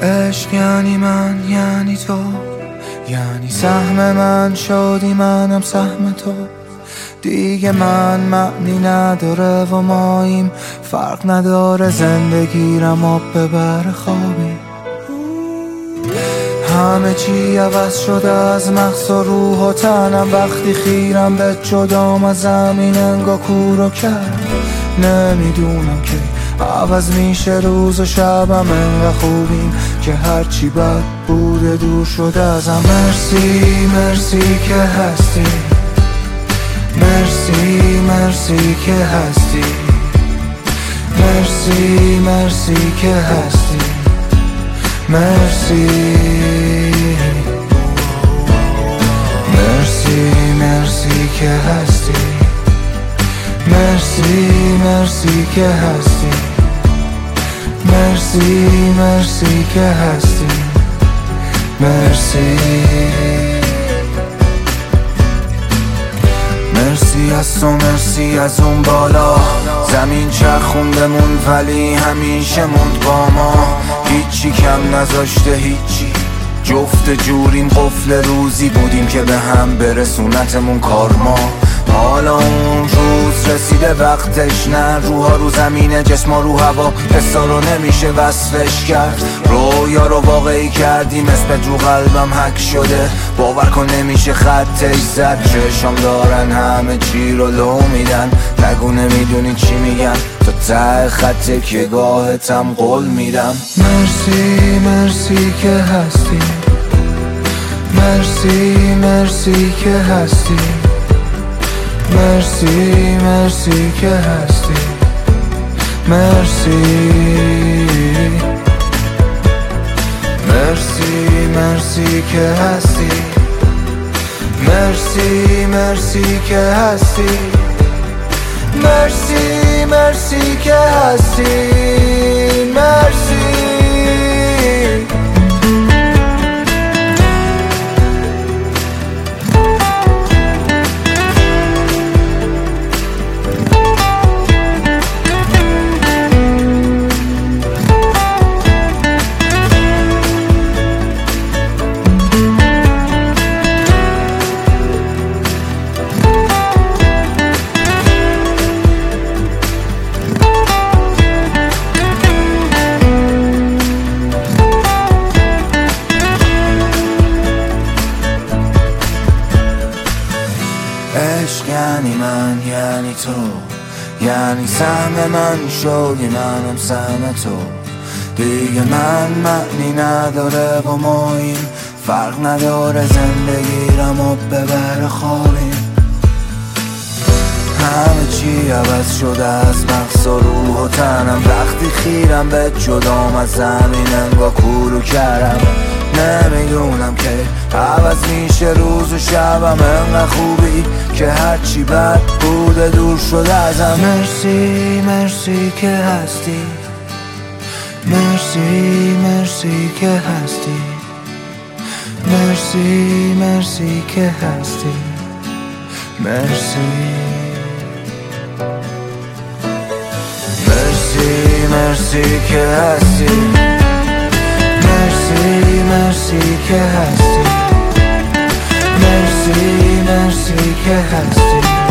عشق یعنی من، یعنی تو، یعنی سهم من شدی منم سهم تو. دیگه من معنی نداره و ماییم، فرق نداره زندگیرم آب ببر خوابی. همه چی عوض شده از مغز و روح و تنم، وقتی خیرم به جدام از زمین انگا کورو کرد. نمیدونم که عوض میشه روز و شبم، انقدر خوبیم که هرچی بد بوده دور شده ازم. مرسی مرسی که هستی، مرسی مرسی که هستی، مرسی مرسی که هستی، مرسی مرسی مرسی که هستی، مرسی مرسی که هستی، مرسی مرسی که هستی، مرسی. مرسی از تو، مرسی از اون بالا، زمین چرخوندمون ولی همیشه موند با ما. هیچی کم نذاشته هیچی، جفت جوریم قفل روزی بودیم که به هم برسونتمون کارما. حالا اون روز رسیده وقتش، نه روحا رو زمینه جسما رو هوا، حسا رو نمیشه وصفش کرد. رویا رو واقعی کردیم، اسمت رو قلبم حک شده، باور کن نمیشه خطش زد. چشم دارن همه چی رو لو میدن، نگو نمیدونی چی میگن، تا ته خط که گاهتم قول میدم. مرسی مرسی که هستی، مرسی مرسی که هستی، مرسی مرسی که هستی، مرسی مرسی مرسی که هستی، مرسی مرسی که هستی، مرسی مرسی که هستی، مرسی. عشق یعنی من، یعنی تو، یعنی سهم من شدی منم سهم تو. دیگه من معنی نداره و ماییم، فرق نداره زندگیرم آب ببر خوابیم. همه چی عوض شده از مغز و روح و تنم، وقتی خیرم به جدام از زمین انگا کورو کردم. نمیدونم که عوض میشه روز و شبم، انقدر خوبی که هرچی بد بوده دور شده ازم. مرسی مرسی که هستی، مرسی مرسی که هستی، مرسی مرسی که هستی، مرسی مرسی مرسی که هستی، مرسی مرسی که هستی، مرسی مرسی که هستی.